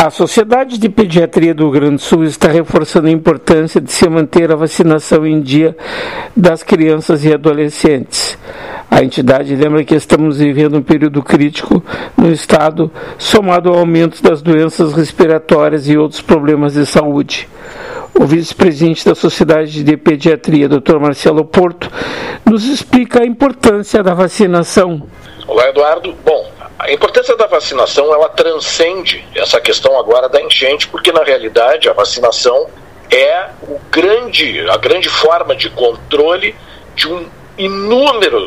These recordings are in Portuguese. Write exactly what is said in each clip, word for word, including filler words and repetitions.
A Sociedade de Pediatria do Rio Grande do Sul está reforçando a importância de se manter a vacinação em dia das crianças e adolescentes. A entidade lembra que estamos vivendo um período crítico no estado, somado ao aumento das doenças respiratórias e outros problemas de saúde. O vice-presidente da Sociedade de Pediatria, doutor Marcelo Porto, nos explica a importância da vacinação. Olá, Eduardo. Bom, a importância da vacinação, ela transcende essa questão agora da enchente, porque na realidade a vacinação é o grande, a grande forma de controle de um inúmero,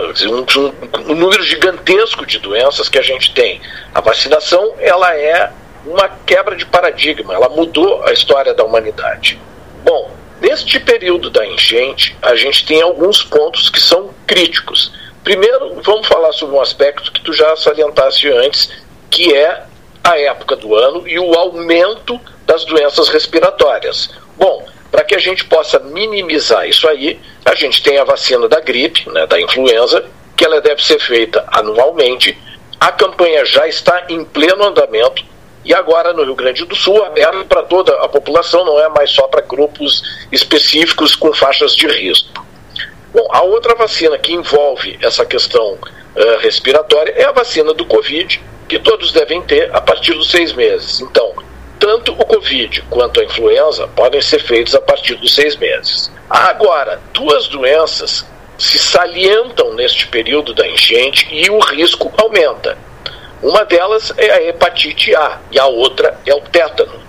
um, um número gigantesco de doenças que a gente tem. A vacinação, ela é uma quebra de paradigma, ela mudou a história da humanidade. Bom, neste período da enchente, a gente tem alguns pontos que são críticos. Primeiro, vamos falar sobre um aspecto que tu já salientaste antes, que é a época do ano e o aumento das doenças respiratórias. Bom, para que a gente possa minimizar isso aí, a gente tem a vacina da gripe, né, da influenza, que ela deve ser feita anualmente. A campanha já está em pleno andamento e agora no Rio Grande do Sul, aberto para toda a população, não é mais só para grupos específicos com faixas de risco. Bom, a outra vacina que envolve essa questão uh, respiratória é a vacina do Covid, que todos devem ter a partir dos seis meses. Então, tanto o Covid quanto a influenza podem ser feitos a partir dos seis meses. Agora, duas doenças se salientam neste período da enchente e o risco aumenta. Uma delas é a hepatite A e a outra é o tétano.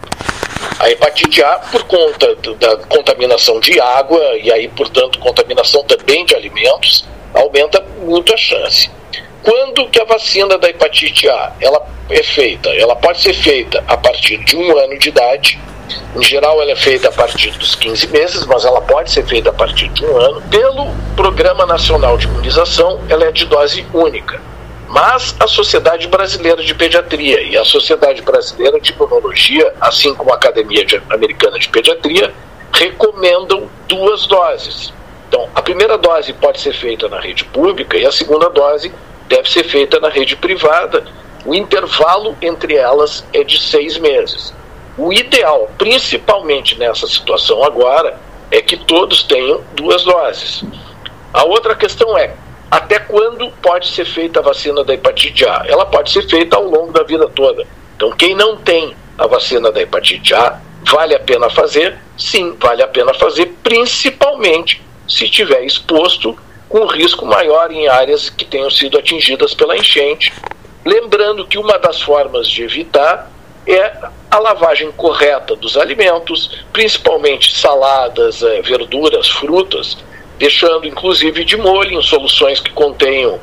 A hepatite A, por conta da contaminação de água e aí, portanto, contaminação também de alimentos, aumenta muito a chance. Quando que a vacina da hepatite A ela é feita? Ela pode ser feita a partir de um ano de idade. Em geral, ela é feita a partir dos quinze meses, mas ela pode ser feita a partir de um ano. Pelo Programa Nacional de Imunização, ela é de dose única. Mas a Sociedade Brasileira de Pediatria e a Sociedade Brasileira de Imunologia, assim como a Academia Americana de Pediatria, recomendam duas doses. Então, a primeira dose pode ser feita na rede pública e a segunda dose deve ser feita na rede privada. O intervalo entre elas é de seis meses. O ideal, principalmente nessa situação agora, é que todos tenham duas doses. A outra questão é, até quando pode ser feita a vacina da hepatite A? Ela pode ser feita ao longo da vida toda. Então, quem não tem a vacina da hepatite A, vale a pena fazer? Sim, vale a pena fazer, principalmente se estiver exposto com risco maior em áreas que tenham sido atingidas pela enchente. Lembrando que uma das formas de evitar é a lavagem correta dos alimentos, principalmente saladas, verduras, frutas, deixando inclusive de molho em soluções que contenham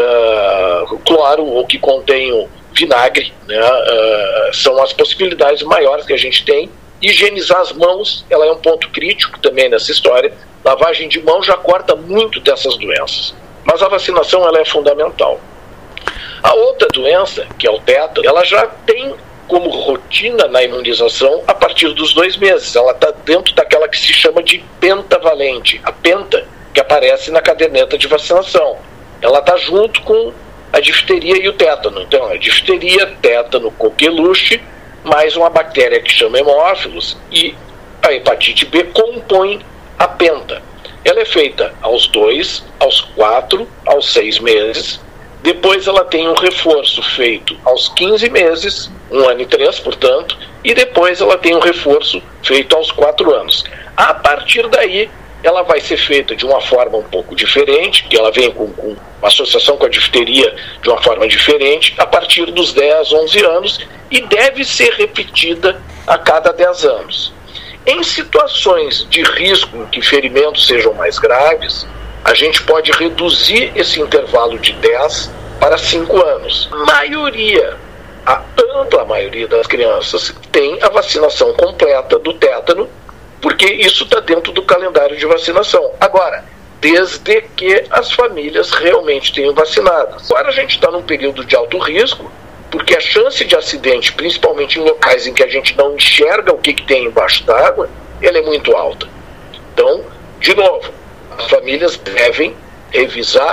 uh, cloro ou que contenham vinagre, né? Uh, são as possibilidades maiores que a gente tem. Higienizar as mãos, ela é um ponto crítico também nessa história. Lavagem de mão já corta muito dessas doenças, mas a vacinação ela é fundamental. A outra doença, que é o tétano, ela já tem como rotina na imunização a partir dos dois meses. Ela está dentro daquela que se chama de pentavalente, a penta, que aparece na caderneta de vacinação. Ela está junto com a difteria e o tétano. Então, a difteria, tétano, coqueluche, mais uma bactéria que chama hemófilos, e a hepatite B compõe a penta. Ela é feita aos dois, aos quatro, aos seis meses. Depois ela tem um reforço feito aos quinze meses, um ano e três, portanto, e depois ela tem um reforço feito aos quatro anos. A partir daí, ela vai ser feita de uma forma um pouco diferente, que ela vem com, com uma associação com a difteria de uma forma diferente, a partir dos dez, onze anos, e deve ser repetida a cada dez anos. Em situações de risco em que ferimentos sejam mais graves, a gente pode reduzir esse intervalo de dez para cinco anos. A maioria, a ampla maioria das crianças tem a vacinação completa do tétano, porque isso está dentro do calendário de vacinação. Agora, desde que as famílias realmente tenham vacinado. Agora a gente está num período de alto risco, porque a chance de acidente, principalmente em locais em que a gente não enxerga o que, que tem embaixo d'água, ela é muito alta. Então, de novo, as famílias devem revisar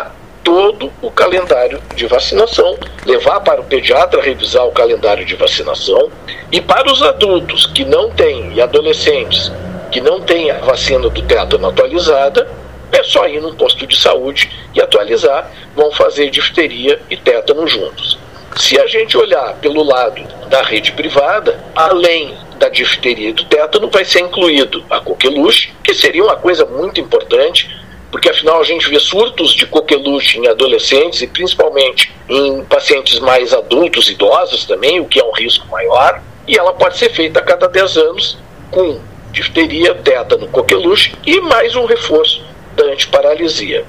todo o calendário de vacinação, levar para o pediatra revisar o calendário de vacinação, e para os adultos que não têm, e adolescentes que não têm a vacina do tétano atualizada, é só ir num posto de saúde e atualizar, vão fazer difteria e tétano juntos. Se a gente olhar pelo lado da rede privada, além da difteria e do tétano, vai ser incluído a coqueluche, que seria uma coisa muito importante, porque afinal a gente vê surtos de coqueluche em adolescentes e principalmente em pacientes mais adultos, idosos também, o que é um risco maior, e ela pode ser feita a cada dez anos com difteria, tétano, coqueluche e mais um reforço da antiparalisia.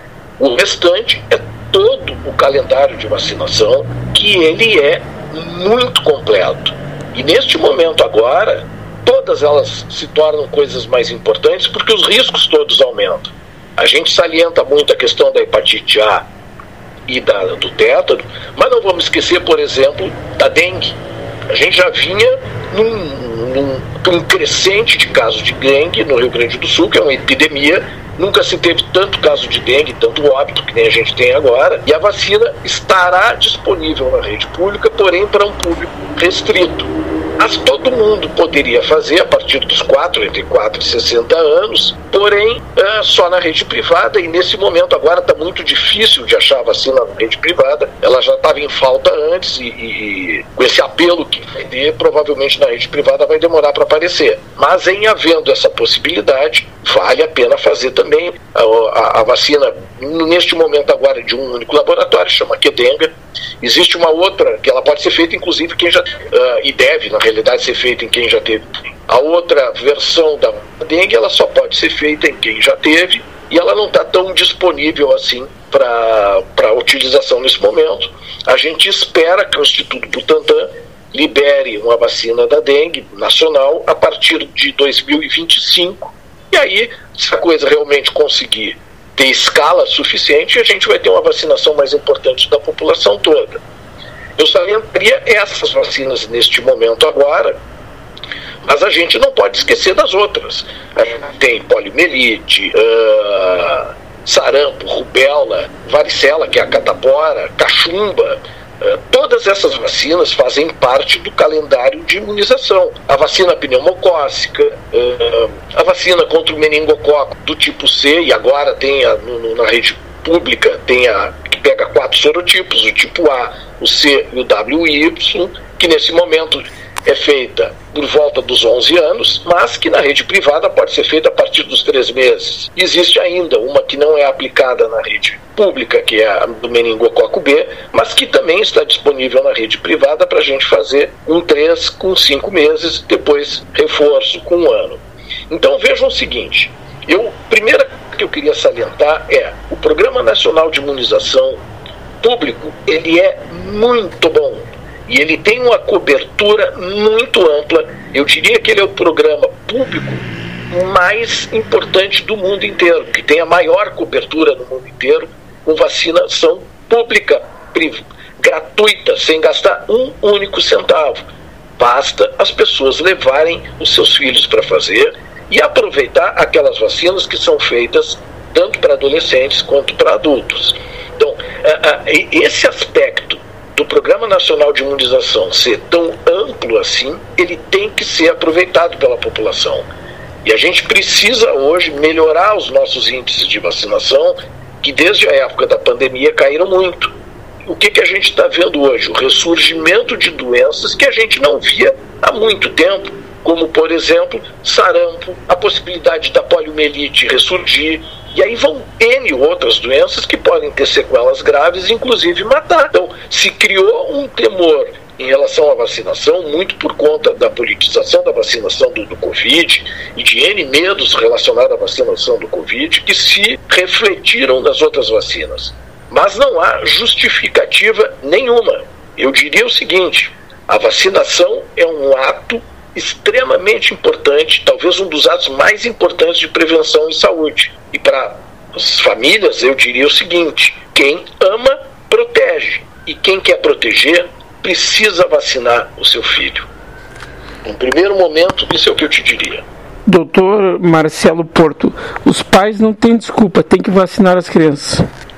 O restante é todo o calendário de vacinação, que ele é muito completo. E neste momento agora, todas elas se tornam coisas mais importantes porque os riscos todos aumentam. A gente salienta muito a questão da hepatite A e da, do tétano, mas não vamos esquecer, por exemplo, da dengue. A gente já vinha num, num, num crescente de casos de dengue no Rio Grande do Sul, que é uma epidemia. Nunca se teve tanto caso de dengue, tanto óbito que nem a gente tem agora, e a vacina estará disponível na rede pública, porém para um público restrito. Mas todo mundo poderia fazer a partir dos quatro, entre quatro e sessenta anos, porém é, só na rede privada, e nesse momento agora está muito difícil de achar a vacina na rede privada, ela já estava em falta antes, e, e com esse apelo que vai ter, provavelmente na rede privada vai demorar para aparecer. Mas em havendo essa possibilidade, vale a pena fazer também a, a, a vacina, neste momento agora de um único laboratório, chama Qdenga. Existe uma outra que ela pode ser feita inclusive quem já uh, e deve na realidade ser feita em quem já teve. A outra versão da dengue ela só pode ser feita em quem já teve e ela não está tão disponível assim para utilização nesse momento. A gente espera que o Instituto Butantan libere uma vacina da dengue nacional a partir de dois mil e vinte e cinco, e aí se a coisa realmente conseguir ter escala suficiente, a gente vai ter uma vacinação mais importante da população toda. Eu salientaria essas vacinas neste momento agora, mas a gente não pode esquecer das outras. A gente tem poliomielite, uh, sarampo, rubéola, varicela, que é a catapora, cachumba. Uh, todas essas vacinas fazem parte do calendário de imunização. A vacina pneumocócica, uh, a vacina contra o meningococo do tipo C, e agora tem a, no, na rede pública, tem a que pega quatro sorotipos, o tipo A, o C e o W Y, que nesse momento é feita por volta dos onze anos, mas que na rede privada pode ser feita a partir dos três meses. Existe ainda uma que não é aplicada na rede pública, que é a do meningococo B, mas que também está disponível na rede privada para a gente fazer com três, com cinco meses, depois reforço com um ano. Então vejam o seguinte, eu, primeira que eu queria salientar é o Programa Nacional de Imunização Público, ele é muito bom. E ele tem uma cobertura muito ampla. Eu diria que ele é o programa público mais importante do mundo inteiro, que tem a maior cobertura no mundo inteiro, com vacinação pública, gratuita, sem gastar um único centavo. Basta as pessoas levarem os seus filhos para fazer e aproveitar aquelas vacinas que são feitas tanto para adolescentes quanto para adultos. Então, esse aspecto do Programa Nacional de Imunização ser tão amplo assim, ele tem que ser aproveitado pela população. E a gente precisa hoje melhorar os nossos índices de vacinação, que desde a época da pandemia caíram muito. O que, que a gente está vendo hoje? O ressurgimento de doenças que a gente não via há muito tempo, como, por exemplo, sarampo, a possibilidade da poliomielite ressurgir, e aí vão N outras doenças que podem ter sequelas graves, inclusive matar. Então, se criou um temor em relação à vacinação, muito por conta da politização da vacinação do, do Covid e de N medos relacionados à vacinação do Covid, que se refletiram nas outras vacinas. Mas não há justificativa nenhuma. Eu diria o seguinte, a vacinação é um ato extremamente importante, talvez um dos atos mais importantes de prevenção em saúde. E para as famílias, eu diria o seguinte, quem ama, protege. E quem quer proteger, precisa vacinar o seu filho. Em primeiro momento, isso é o que eu te diria. Doutor Marcelo Porto, os pais não têm desculpa, tem que vacinar as crianças.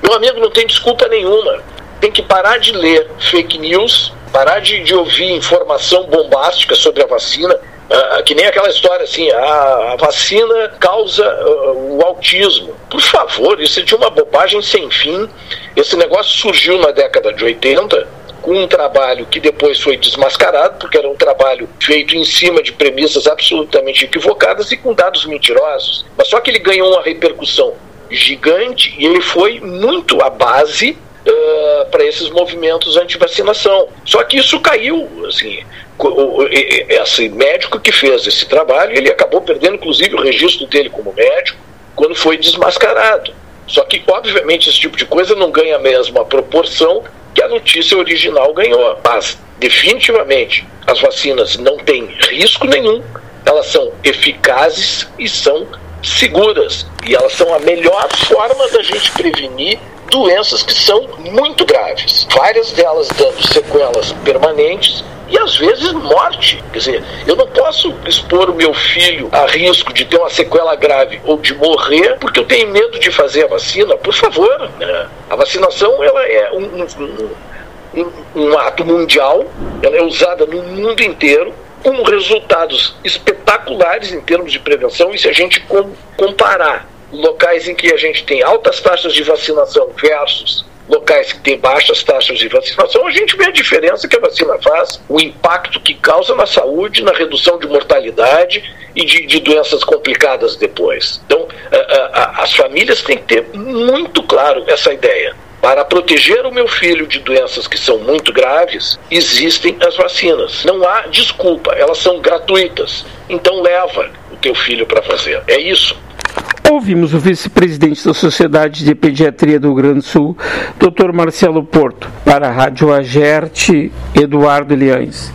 Meu amigo, não tem desculpa nenhuma. Tem que parar de ler fake news, parar de, de ouvir informação bombástica sobre a vacina, uh, que nem aquela história assim, a, a vacina causa uh, o autismo. Por favor, isso é de uma bobagem sem fim. Esse negócio surgiu na década de oitenta, com um trabalho que depois foi desmascarado, porque era um trabalho feito em cima de premissas absolutamente equivocadas e com dados mentirosos. Mas só que ele ganhou uma repercussão gigante e ele foi muito a base uh, para esses movimentos anti-vacinação. Só que isso caiu, assim, o, esse médico que fez esse trabalho, ele acabou perdendo inclusive o registro dele como médico quando foi desmascarado. Só que, obviamente, esse tipo de coisa não ganha a mesma proporção que a notícia original ganhou. Mas, definitivamente, as vacinas não têm risco nenhum, elas são eficazes e são seguras. E elas são a melhor forma da gente prevenir doenças que são muito graves. Várias delas dando sequelas permanentes e, às vezes, morte. Quer dizer, eu não posso expor o meu filho a risco de ter uma sequela grave ou de morrer porque eu tenho medo de fazer a vacina. Por favor, né? A vacinação ela é um, um, um, um ato mundial, ela é usada no mundo inteiro, com resultados espetaculares em termos de prevenção. E se a gente com, comparar locais em que a gente tem altas taxas de vacinação versus locais que têm baixas taxas de vacinação, a gente vê a diferença que a vacina faz, o impacto que causa na saúde, na redução de mortalidade e de, de doenças complicadas depois. Então, a, a, as famílias têm que ter muito claro essa ideia. Para proteger o meu filho de doenças que são muito graves, existem as vacinas. Não há desculpa, elas são gratuitas. Então leva o teu filho para fazer. É isso. Ouvimos o vice-presidente da Sociedade de Pediatria do Rio Grande do Sul, doutor Marcelo Porto, para a Rádio Agerte, Eduardo Liães.